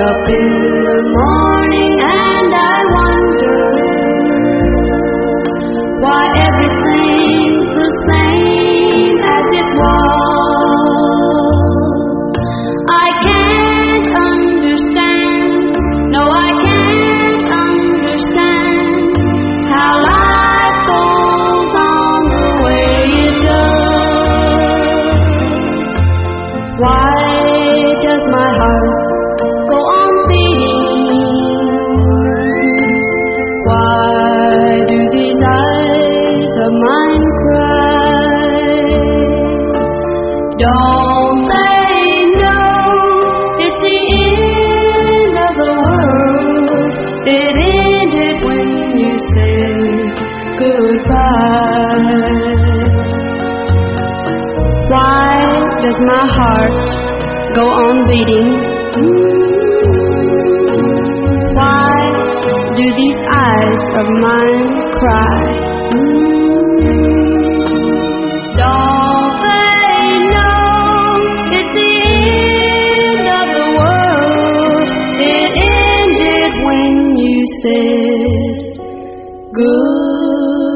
up in the morning and I wonder why everything's the same as it was. I can't understand, no I can't understand how life goes on the way it does. Why does my heart go on beating? Why do these eyes of mine cry? Don't they know it's the end of the world? It ended when you said goodbye. Why does my heart go on beating? Why do these eyes of mine cry? Don't they know it's the end of the world? It ended when you said goodbye.